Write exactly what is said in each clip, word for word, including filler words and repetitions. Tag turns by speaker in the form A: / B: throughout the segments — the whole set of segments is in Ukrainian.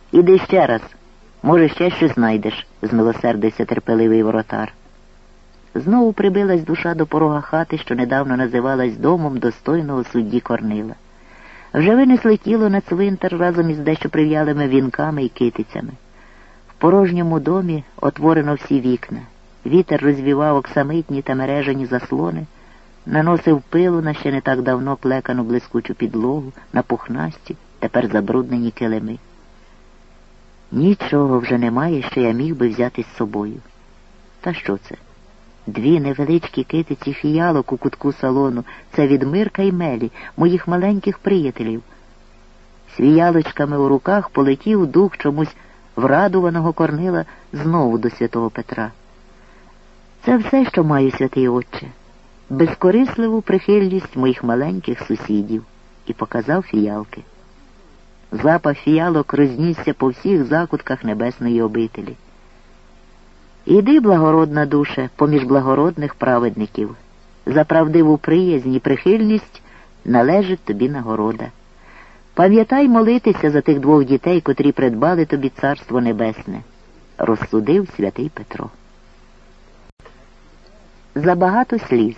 A: Іди ще раз, може, ще щось знайдеш, змилосердився терпеливий воротар. Знову прибилась душа до порога хати, що недавно називалась домом достойного судді Корнила. Вже винесли тіло на цвинтар разом із дещо прив'ялими вінками і китицями. В порожньому домі отворено всі вікна. Вітер розвівав оксамитні та мережані заслони, наносив пилу на ще не так давно плекану блискучу підлогу, на пухнасті, тепер забруднені килими. Нічого вже немає, що я міг би взяти з собою. Та що це? Дві невеличкі китиці фіялок у кутку салону. Це від Мирка і Мелі, моїх маленьких приятелів. З фіялочками у руках полетів дух чомусь врадуваного Корнила знову до святого Петра. Це все, що маю, святий отче. Безкорисливу прихильність моїх маленьких сусідів. І показав фіялки. Запах фіялок рознісся по всіх закутках небесної обителі. Іди, благородна душе, поміж благородних праведників. За правдиву приязнь і прихильність належить тобі нагорода. Пам'ятай молитися за тих двох дітей, котрі придбали тобі царство небесне, розсудив святий Петро. Забагато сліз.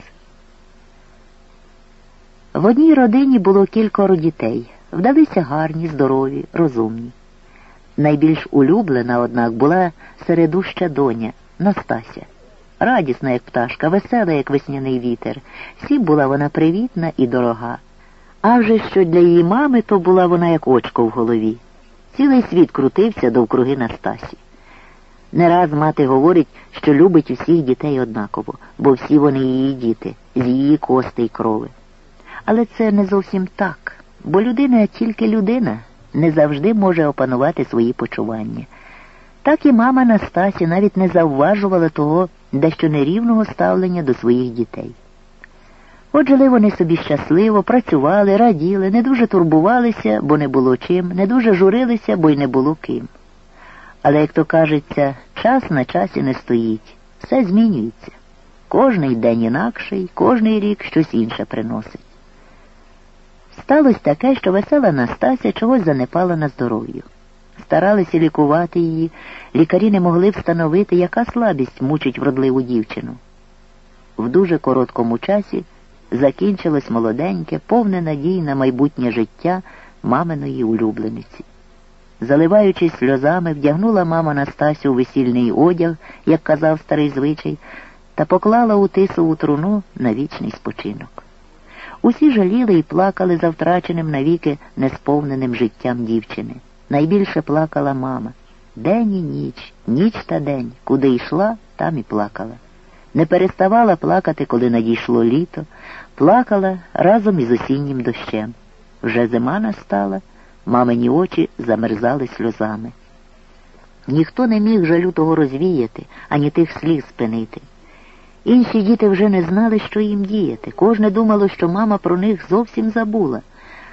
A: В одній родині було кількоро дітей. Вдалися гарні, здорові, розумні. Найбільш улюблена, однак, була середуща доня Настася. Радісна, як пташка, весела, як весняний вітер. Всім була вона привітна і дорога. А вже що для її мами, то була вона як очко в голові. Цілий світ крутився довкруги Настасі. Не раз мати говорить, що любить усіх дітей однаково, бо всі вони її діти, з її кости й крови. Але це не зовсім так, бо людина тільки людина, не завжди може опанувати свої почування. Так і мама Настасі навіть не завважувала того дещо нерівного ставлення до своїх дітей. От жили вони собі щасливо, працювали, раділи, не дуже турбувалися, бо не було чим, не дуже журилися, бо й не було ким. Але, як то кажеться, час на часі не стоїть, все змінюється. Кожний день інакший, кожний рік щось інше приносить. Сталося таке, що весела Настася чогось занепала на здоров'ю. Старалися лікувати її, лікарі не могли встановити, яка слабість мучить вродливу дівчину. В дуже короткому часі закінчилось молоденьке, повне надій на майбутнє життя маминої улюблениці. Заливаючись сльозами, вдягнула мама Настасю у весільний одяг, як казав старий звичай, та поклала у тисову труну на вічний спочинок. Усі жаліли і плакали за втраченим навіки несповненим життям дівчини. Найбільше плакала мама. День і ніч, ніч та день. Куди йшла, там і плакала. Не переставала плакати, коли надійшло літо. Плакала разом із осіннім дощем. Вже зима настала, мамині очі замерзали сльозами. Ніхто не міг жалю того розвіяти, ані тих сліз спинити. Інші діти вже не знали, що їм діяти. Кожне думало, що мама про них зовсім забула.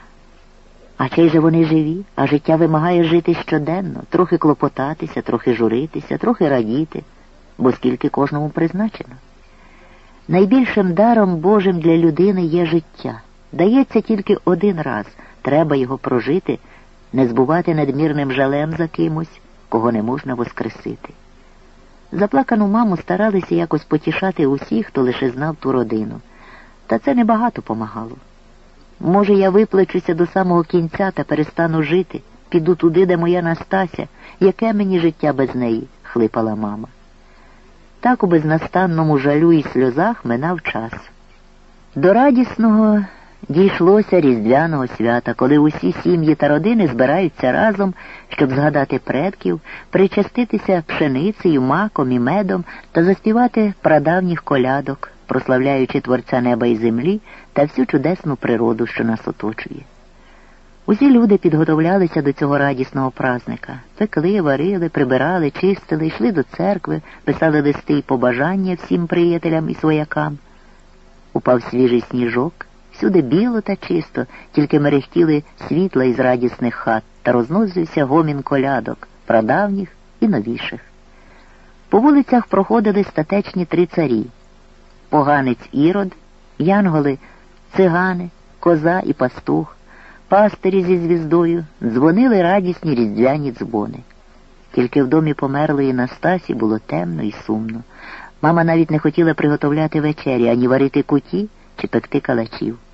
A: А чи же вони живі? А життя вимагає жити щоденно, трохи клопотатися, трохи журитися, трохи радіти, бо скільки кожному призначено. Найбільшим даром Божим для людини є життя. Дається тільки один раз, треба його прожити, не збувати надмірним жалем за кимось, кого не можна воскресити. Заплакану маму старалися якось потішати усіх, хто лише знав ту родину. Та це небагато помагало. Може, я виплачуся до самого кінця та перестану жити, піду туди, де моя Настася, яке мені життя без неї, хлипала мама. Так у безнастанному жалю і сльозах минав час. До радісного дійшлося Різдвяного свята, коли усі сім'ї та родини збираються разом, щоб згадати предків, причаститися пшеницею, маком і медом та заспівати прадавніх колядок, прославляючи Творця неба і землі та всю чудесну природу, що нас оточує. Усі люди підготовлялися до цього радісного празника. Пекли, варили, прибирали, чистили, йшли до церкви, писали листи й побажання всім приятелям і своякам. Упав свіжий сніжок, всюди біло та чисто, тільки мерехтіли світла із радісних хат та розносився гомін колядок, прадавніх і новіших. По вулицях проходили статечні три царі – поганець Ірод, янголи, цигани, коза і пастух, пастирі зі звіздою, дзвонили радісні різдвяні дзвони. Тільки в домі померлої Настасі було темно і сумно. Мама навіть не хотіла приготовляти вечері, ані варити куті чи пекти калачів.